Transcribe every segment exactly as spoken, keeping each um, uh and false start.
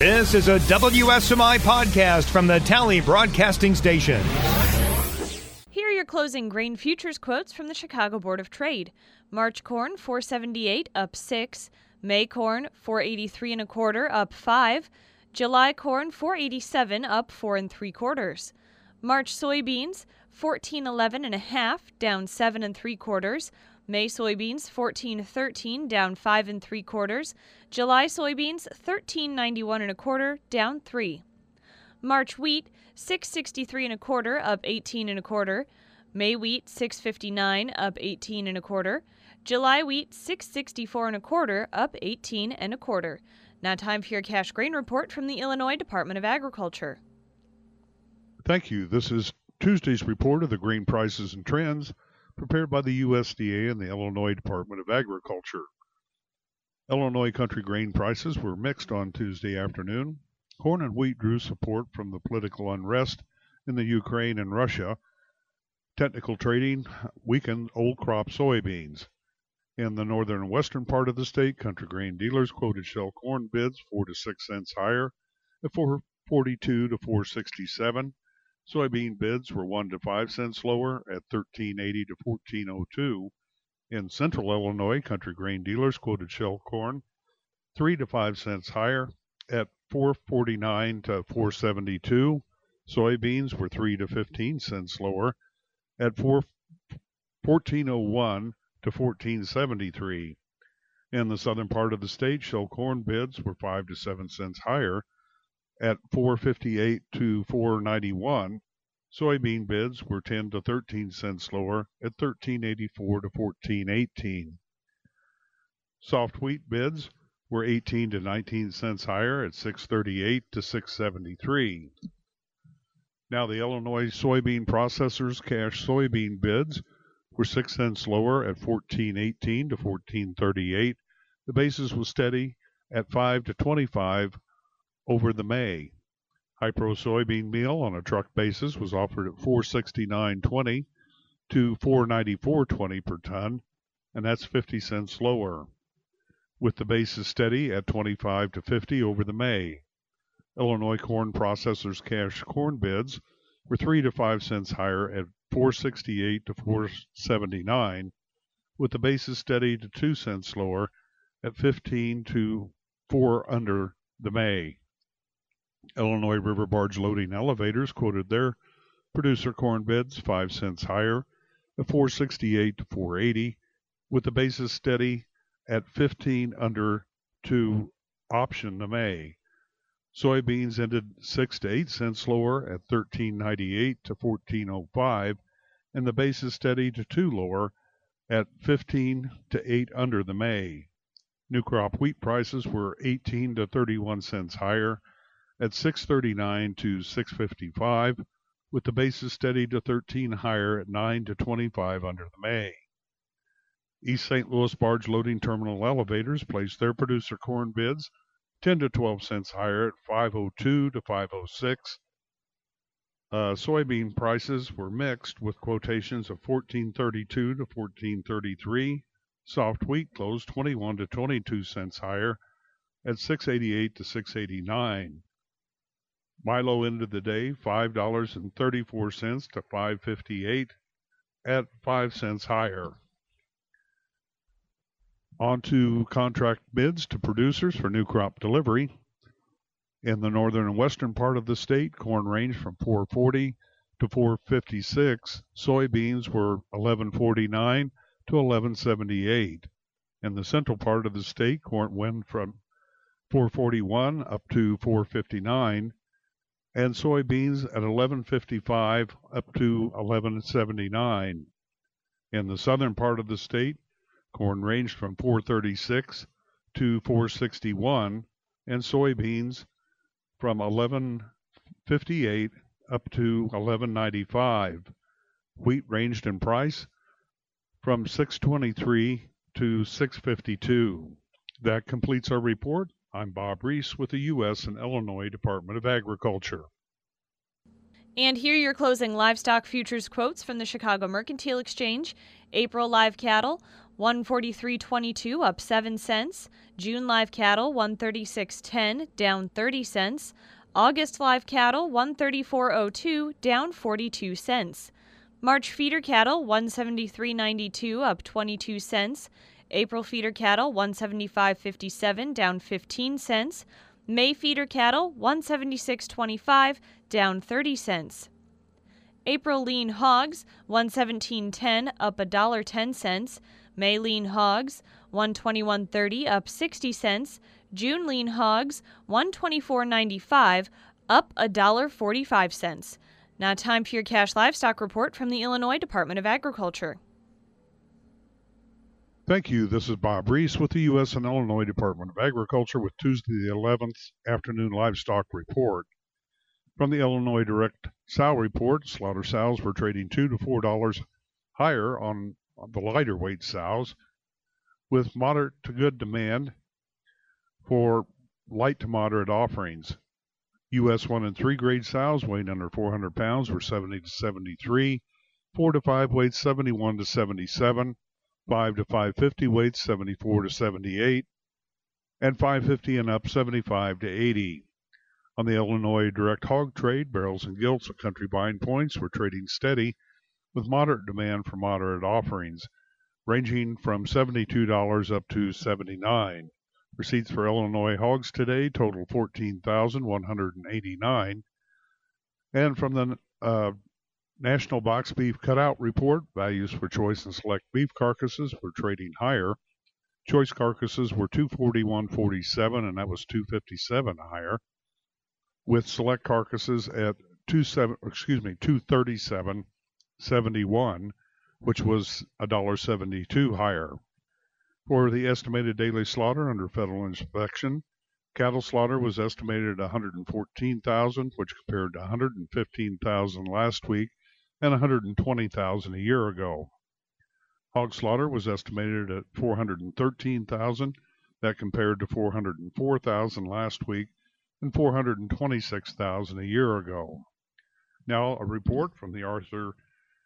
This is a W S M I podcast from the Tally Broadcasting Station. Here are your closing grain futures quotes from the Chicago Board of Trade. March corn four seventy-eight up six, May corn four eighty-three and a quarter up five, July corn four eighty-seven up four and three quarters. March soybeans fourteen eleven and a half down seven and three quarters. May soybeans fourteen thirteen down five and three quarters. July soybeans thirteen ninety-one and a quarter down three. March wheat six sixty-three and a quarter up eighteen and a quarter. May wheat six fifty-nine up eighteen and a quarter. July wheat six sixty-four and a quarter up eighteen and a quarter. Now time for your cash grain report from the Illinois Department of Agriculture. Thank you. This is Tuesday's report of the grain prices and trends, prepared by the U S D A and the Illinois Department of Agriculture. Illinois country grain prices were mixed on Tuesday afternoon. Corn and wheat drew support from the political unrest in the Ukraine and Russia. Technical trading weakened old crop soybeans. In the northern and western part of the state, country grain dealers quoted shell corn bids four to six cents higher at four forty-two to four sixty-seven. Soybean bids were one to five cents lower at thirteen eighty to fourteen oh two. In central Illinois, country grain dealers quoted shell corn three to five cents higher at four forty-nine to four seventy-two. Soybeans were three to fifteen cents lower at fourteen oh one to fourteen seventy-three. In the southern part of the state, shell corn bids were five to seven cents higher at four fifty-eight to four ninety-one. Soybean bids were ten to thirteen cents lower at thirteen eighty-four to fourteen eighteen. Soft wheat bids were eighteen to nineteen cents higher at six thirty-eight to six seventy-three. Now the Illinois soybean processors cash soybean bids were six cents lower at fourteen eighteen to fourteen thirty-eight. The basis was steady at five to twenty-five over the May. High-pro soybean meal on a truck basis was offered at four sixty-nine twenty to four ninety-four twenty per ton, and that's fifty cents lower, with the basis steady at twenty-five to fifty over the May. Illinois corn processors cash corn bids were three to five cents higher at four sixty-eight to four seventy-nine, with the basis steady to two cents lower at fifteen to four under the May. Illinois river barge loading elevators quoted their producer corn bids five cents higher at four sixty-eight to four eighty, with the basis steady at fifteen under to option the May. Soybeans ended six to eight cents lower at thirteen ninety-eight to fourteen oh five, and the basis steady to two lower at fifteen to eight under the May. New crop wheat prices were eighteen to thirty-one cents higher at six thirty-nine to six fifty-five, with the basis steady to thirteen higher at nine to twenty-five under the May. East Saint Louis barge loading terminal elevators placed their producer corn bids ten to twelve cents higher at five oh two to five oh six. Uh, soybean prices were mixed with quotations of fourteen thirty-two to fourteen thirty-three. Soft wheat closed twenty-one to twenty-two cents higher at six eighty-eight to six eighty-nine. Milo ended the day five dollars and thirty-four cents to five fifty-eight at five cents higher. On to contract bids to producers for new crop delivery. In the northern and western part of the state, corn ranged from four forty to four fifty-six. Soybeans were eleven forty-nine to eleven seventy-eight. In the central part of the state, corn went from four forty-one up to four fifty-nine, and soybeans at eleven fifty-five up to eleven seventy-nine. In the southern part of the state, corn ranged from four thirty-six to four sixty-one, and soybeans from eleven fifty-eight up to eleven ninety-five. Wheat ranged in price from six twenty-three to six fifty-two. That completes our report. I'm Bob Reese with the U S and Illinois Department of Agriculture. And here are your closing livestock futures quotes from the Chicago Mercantile Exchange. April live cattle, one forty-three twenty-two, up seven cents. June live cattle, one thirty-six ten, down thirty cents. August live cattle, one thirty-four oh two, down forty-two cents. March feeder cattle, one seventy-three ninety-two, up twenty-two cents. April feeder cattle, one seventy-five fifty-seven, down fifteen cents. May feeder cattle, one seventy-six twenty-five, down thirty cents. April lean hogs, one seventeen ten, up one dollar and ten cents. May lean hogs, one twenty-one thirty, up sixty cents. June lean hogs, one twenty-four ninety-five, up one dollar and forty-five cents. Now time for your cash livestock report from the Illinois Department of Agriculture. Thank you. This is Bob Reese with the U S and Illinois Department of Agriculture with Tuesday the eleventh afternoon livestock report. From the Illinois Direct Sow Report, slaughter sows were trading two to four dollars higher on the lighter weight sows, with moderate to good demand for light to moderate offerings. U S one and three grade sows weighing under four hundred pounds were seventy to seventy-three, four to five weights seventy-one to seventy-seven, five to five fifty weights seventy-four to seventy-eight, and five fifty and up seventy-five to eighty. On the Illinois Direct Hog Trade, barrels and gilts at country buying points were trading steady with moderate demand for moderate offerings, ranging from seventy-two dollars up to seventy-nine dollars. Receipts for Illinois hogs today total fourteen thousand one hundred eighty-nine. And from the uh, National Box Beef Cutout Report, values for choice and select beef carcasses were trading higher. Choice carcasses were two forty-one forty-seven, and that was two fifty-seven higher, with select carcasses at two seven, excuse me, two thirty-seven seventy-one, which was one dollar and seventy-two cents higher. For the estimated daily slaughter under federal inspection, cattle slaughter was estimated at one hundred fourteen thousand, which compared to one hundred fifteen thousand last week and one hundred twenty thousand a year ago. Hog slaughter was estimated at four hundred thirteen thousand, that compared to four hundred four thousand last week and four hundred twenty-six thousand a year ago. Now a report from the Arthur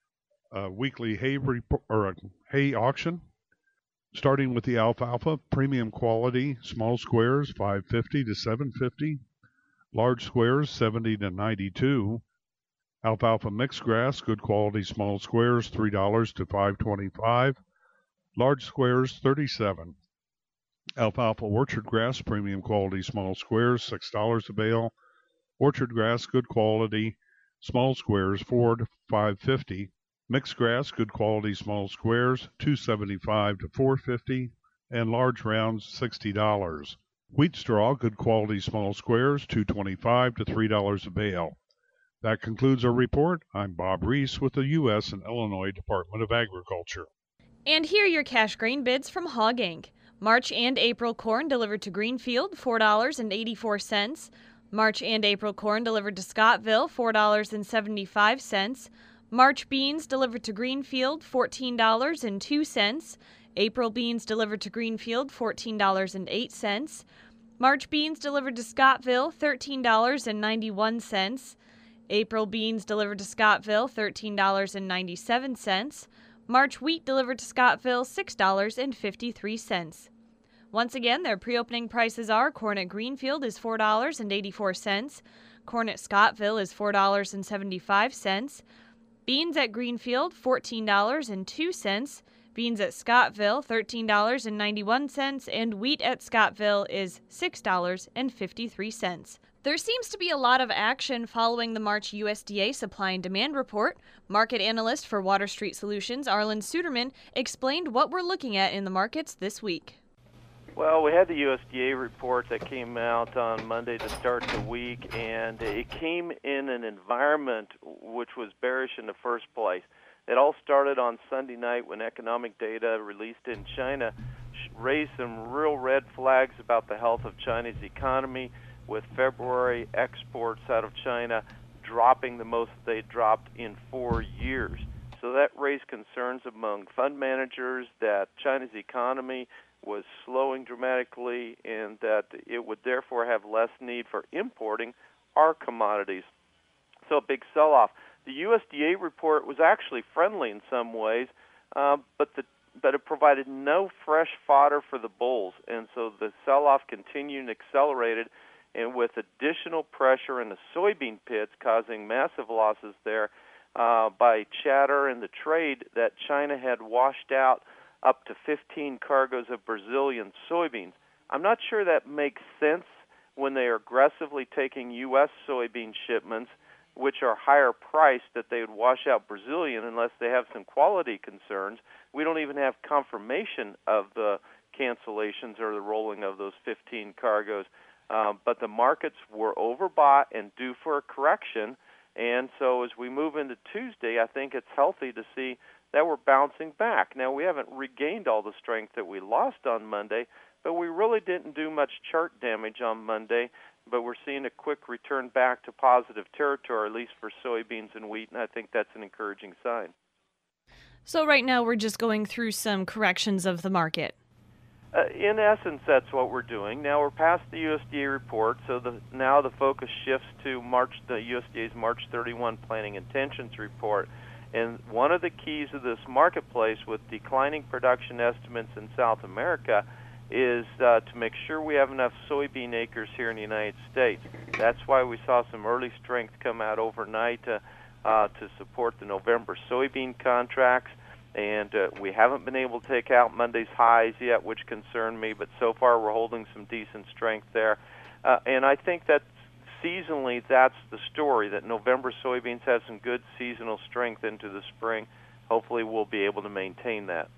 uh, weekly hay report, or uh, hay auction. Starting with the alfalfa, premium quality, small squares five fifty to seven fifty, large squares seventy to ninety-two, alfalfa mixed grass, good quality small squares three dollars to five twenty-five, large squares thirty-seven. Alfalfa orchard grass, premium quality small squares six dollars a bale, orchard grass, good quality small squares four to five fifty. Mixed grass, good quality small squares, two seventy-five to four fifty, and large rounds, sixty dollars. Wheat straw, good quality small squares, two twenty-five to three dollars a bale. That concludes our report. I'm Bob Reese with the U S and Illinois Department of Agriculture. And here are your cash grain bids from Hog Incorporated. March and April corn delivered to Greenfield, four dollars and eighty-four cents. March and April corn delivered to Scottville, four dollars and seventy-five cents. March beans delivered to Greenfield, fourteen dollars and two cents. April beans delivered to Greenfield, fourteen dollars and eight cents. March beans delivered to Scottville, thirteen dollars and ninety-one cents. April beans delivered to Scottville, thirteen dollars and ninety-seven cents. March wheat delivered to Scottville, six dollars and fifty-three cents. Once again, their pre-opening prices are: corn at Greenfield is four dollars and eighty-four cents. Corn at Scottville is four dollars and seventy-five cents. Beans at Greenfield, fourteen dollars and two cents. Beans at Scottville, thirteen dollars and ninety-one cents. And wheat at Scottville is six dollars and fifty-three cents. There seems to be a lot of action following the March U S D A supply and demand report. Market analyst for Water Street Solutions, Arlen Suderman, explained what we're looking at in the markets this week. Well, we had the U S D A report that came out on Monday to start the week, and it came in an environment which was bearish in the first place. It all started on Sunday night when economic data released in China raised some real red flags about the health of China's economy, with February exports out of China dropping the most they dropped in four years. So that raised concerns among fund managers that China's economy was slowing dramatically and that it would therefore have less need for importing our commodities. so a big sell-off. The U S D A report was actually friendly in some ways, uh, but the but it provided no fresh fodder for the bulls, and so the sell-off continued and accelerated, and with additional pressure in the soybean pits causing massive losses there uh, by chatter in the trade that China had washed out up to fifteen cargoes of Brazilian soybeans. I'm not sure that makes sense when they are aggressively taking U S soybean shipments, which are higher priced, that they would wash out Brazilian unless they have some quality concerns. We don't even have confirmation of the cancellations or the rolling of those fifteen cargoes. Um, but the markets were overbought and due for a correction. And so as we move into Tuesday, I think it's healthy to see that we're bouncing back. Now, we haven't regained all the strength that we lost on Monday, but we really didn't do much chart damage on Monday. But we're seeing a quick return back to positive territory, at least for soybeans and wheat, and I think that's an encouraging sign. So right now we're just going through some corrections of the market. Uh, in essence, that's what we're doing. Now we're past the U S D A report, so the, now the focus shifts to March, the U S D A's March thirty-first Planning Intentions report. And one of the keys of this marketplace with declining production estimates in South America is uh, to make sure we have enough soybean acres here in the United States. That's why we saw some early strength come out overnight uh, uh, to support the November soybean contracts. And uh, we haven't been able to take out Monday's highs yet, which concern me, but so far we're holding some decent strength there. Uh, and I think that seasonally that's the story, that November soybeans have some good seasonal strength into the spring. Hopefully we'll be able to maintain that.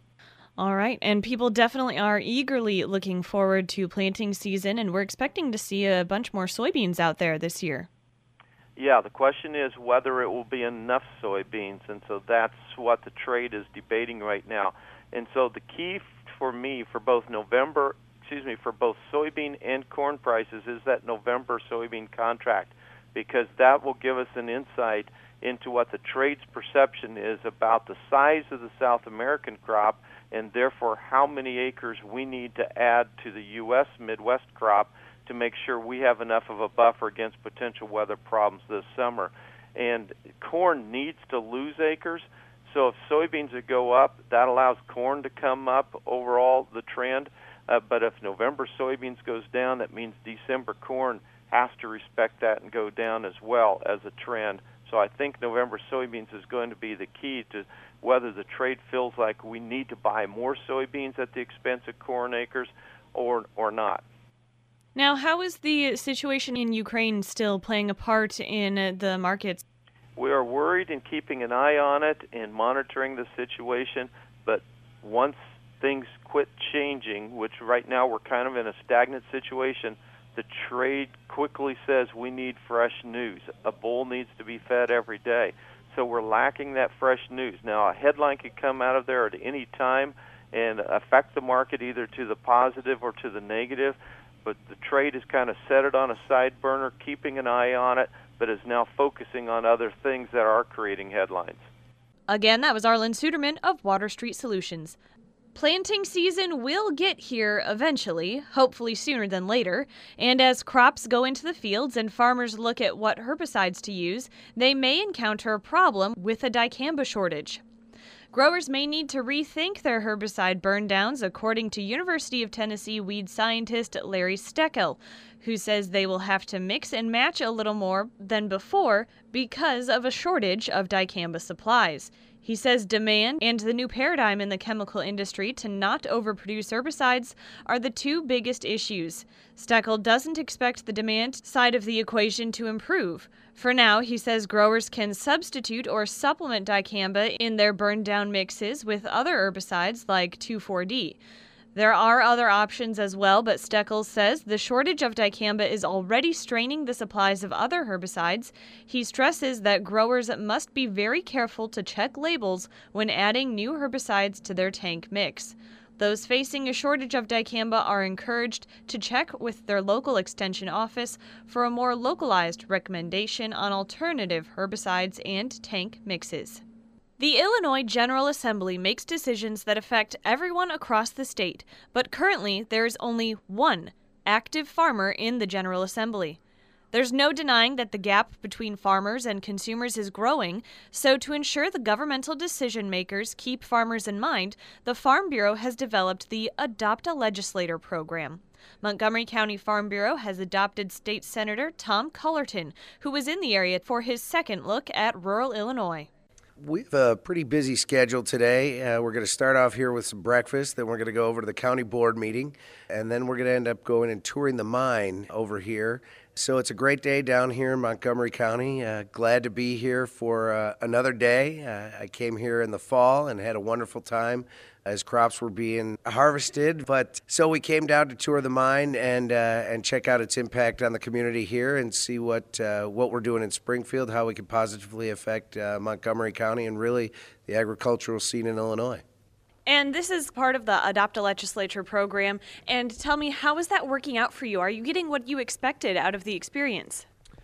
All right, and people definitely are eagerly looking forward to planting season, and we're expecting to see a bunch more soybeans out there this year. Yeah, the question is whether it will be enough soybeans, and so that's what the trade is debating right now. And so the key for me for both November, excuse me, for both soybean and corn prices is that November soybean contract, because that will give us an insight into what the trade's perception is about the size of the South American crop, and therefore how many acres we need to add to the U S Midwest crop to make sure we have enough of a buffer against potential weather problems this summer. And corn needs to lose acres, so if soybeans would go up, that allows corn to come up overall, the trend. Uh, but if November soybeans goes down, that means December corn has to respect that and go down as well as a trend. So I think November soybeans is going to be the key to whether the trade feels like we need to buy more soybeans at the expense of corn acres or or not. Now, how is the situation in Ukraine still playing a part in the markets? We are worried and keeping an eye on it and monitoring the situation, but once things quit changing, which right now we're kind of in a stagnant situation, the trade quickly says we need fresh news. A bull needs to be fed every day. So we're lacking that fresh news. Now, a headline could come out of there at any time and affect the market either to the positive or to the negative, but the trade has kind of set it on a side burner, keeping an eye on it, but is now focusing on other things that are creating headlines. Again, that was Arlen Suderman of Water Street Solutions. Planting season will get here eventually, hopefully sooner than later, and as crops go into the fields and farmers look at what herbicides to use, they may encounter a problem with a dicamba shortage. Growers may need to rethink their herbicide burn downs, according to University of Tennessee weed scientist Larry Steckel, who says they will have to mix and match a little more than before because of a shortage of dicamba supplies. He says demand and the new paradigm in the chemical industry to not overproduce herbicides are the two biggest issues. Steckel doesn't expect the demand side of the equation to improve. For now, he says growers can substitute or supplement dicamba in their burn down mixes with other herbicides like two four D. There are other options as well, but Steckel says the shortage of dicamba is already straining the supplies of other herbicides. He stresses that growers must be very careful to check labels when adding new herbicides to their tank mix. Those facing a shortage of dicamba are encouraged to check with their local extension office for a more localized recommendation on alternative herbicides and tank mixes. The Illinois General Assembly makes decisions that affect everyone across the state, but currently there is only one active farmer in the General Assembly. There's no denying that the gap between farmers and consumers is growing, so to ensure the governmental decision makers keep farmers in mind, the Farm Bureau has developed the Adopt a Legislator program. Montgomery County Farm Bureau has adopted State Senator Tom Cullerton, who was in the area for his second look at rural Illinois. We have a pretty busy schedule today. Uh, we're going to start off here with some breakfast, then we're going to go over to the county board meeting, and then we're going to end up going and touring the mine over here. So it's a great day down here in Montgomery County. Uh, glad to be here for uh, another day. Uh, I came here in the fall and had a wonderful time as crops were being harvested. But so we came down to tour the mine and uh, and check out its impact on the community here and see what uh, what we're doing in Springfield, how we can positively affect uh, Montgomery County and really the agricultural scene in Illinois. And this is part of the Adopt a Legislature program. And tell me, how is that working out for you? Are you getting what you expected out of the experience?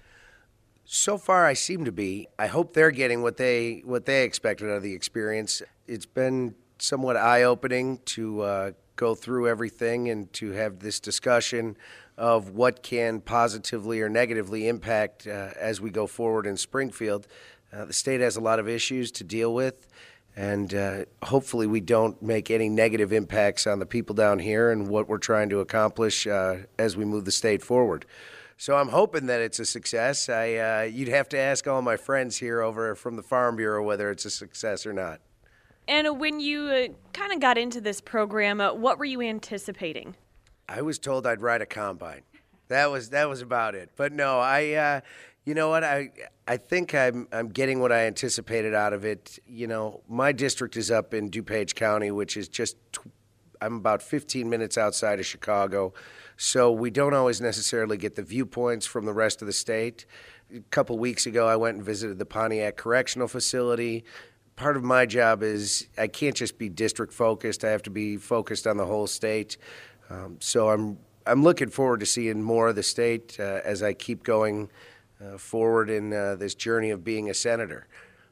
So far, I seem to be. I hope they're getting what they what they expected out of the experience. It's been somewhat eye-opening to uh, go through everything and to have this discussion of what can positively or negatively impact uh, as we go forward in Springfield. Uh, the state has a lot of issues to deal with. And uh, hopefully we don't make any negative impacts on the people down here and what we're trying to accomplish uh, as we move the state forward. So I'm hoping that it's a success. I, uh, you'd have to ask all my friends here over from the Farm Bureau whether it's a success or not. And when you uh, kind of got into this program, uh, what were you anticipating? I was told I'd ride a combine. That was that was about it. But no, I. Uh, You know what? I I think I'm I'm getting what I anticipated out of it. You know, my district is up in DuPage County, which is just I'm about fifteen minutes outside of Chicago, so we don't always necessarily get the viewpoints from the rest of the state. A couple weeks ago, I went and visited the Pontiac Correctional Facility. Part of my job is I can't just be district focused. I have to be focused on the whole state. Um, so I'm I'm looking forward to seeing more of the state uh, as I keep going Uh, forward in uh, this journey of being a senator.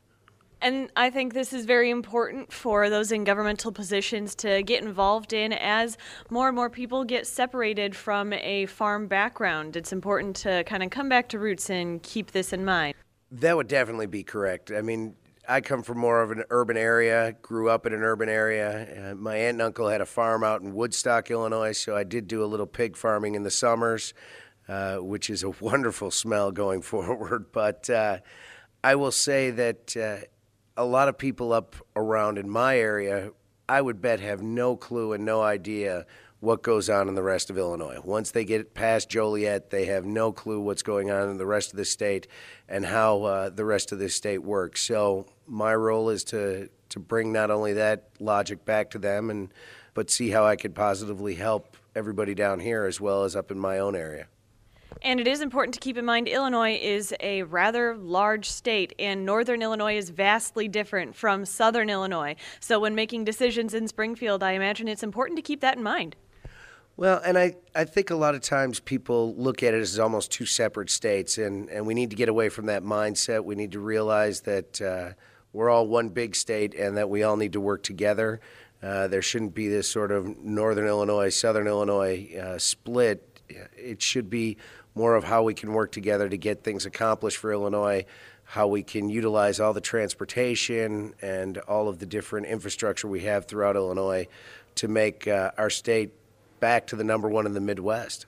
And I think this is very important for those in governmental positions to get involved in as more and more people get separated from a farm background. It's important to kind of come back to roots and keep this in mind. That would definitely be correct. I mean, I come from more of an urban area, grew up in an urban area. Uh, my aunt and uncle had a farm out in Woodstock, Illinois, so I did do a little pig farming in the summers. Uh, which is a wonderful smell going forward. But uh, I will say that uh, a lot of people up around in my area, I would bet, have no clue and no idea what goes on in the rest of Illinois. Once they get past Joliet, they have no clue what's going on in the rest of the state and how uh, the rest of the state works. So my role is to, to bring not only that logic back to them, and but see how I could positively help everybody down here as well as up in my own area. And it is important to keep in mind Illinois is a rather large state, and northern Illinois is vastly different from southern Illinois. So when making decisions in Springfield, I imagine it's important to keep that in mind. Well, and I, I think a lot of times people look at it as almost two separate states, and, and we need to get away from that mindset. We need to realize that uh, we're all one big state and that we all need to work together. Uh, there shouldn't be this sort of northern Illinois, southern Illinois uh, split. It should be more of how we can work together to get things accomplished for Illinois, how we can utilize all the transportation and all of the different infrastructure we have throughout Illinois to make uh, our state back to the number one in the Midwest.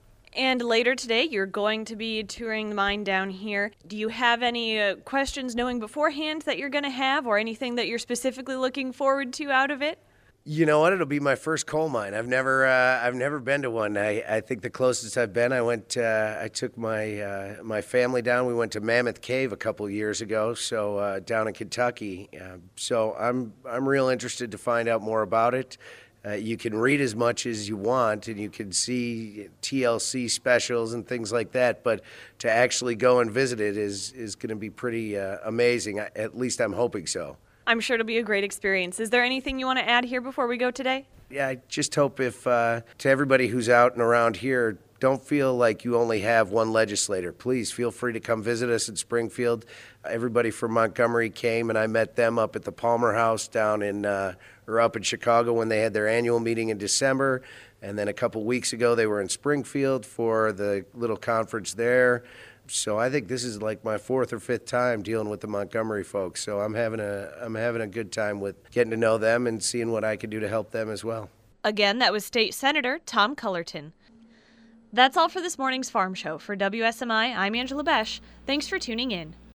And later today, you're going to be touring the mine down here. Do you have any uh, questions knowing beforehand that you're going to have, or anything that you're specifically looking forward to out of it? You know what? It'll be my first coal mine. I've never, uh, I've never been to one. I, I think the closest I've been, I went, uh, I took my, uh, my family down. We went to Mammoth Cave a couple of years ago, so uh, down in Kentucky. Uh, so I'm, I'm real interested to find out more about it. Uh, you can read as much as you want, and you can see T L C specials and things like that. But to actually go and visit it is, is going to be pretty uh, amazing. I, at least I'm hoping so. I'm sure it'll be a great experience. Is there anything you want to add here before we go today? Yeah, I just hope if, uh, to everybody who's out and around here, don't feel like you only have one legislator. Please feel free to come visit us in Springfield. Everybody from Montgomery came, and I met them up at the Palmer House down in, uh, or up in Chicago when they had their annual meeting in December. And then a couple weeks ago, they were in Springfield for the little conference there. So I think this is like my fourth or fifth time dealing with the Montgomery folks. So I'm having a I'm having a good time with getting to know them and seeing what I can do to help them as well. Again, that was State Senator Tom Cullerton. That's all for this morning's Farm Show. For W S M I, I'm Angela Besh. Thanks for tuning in.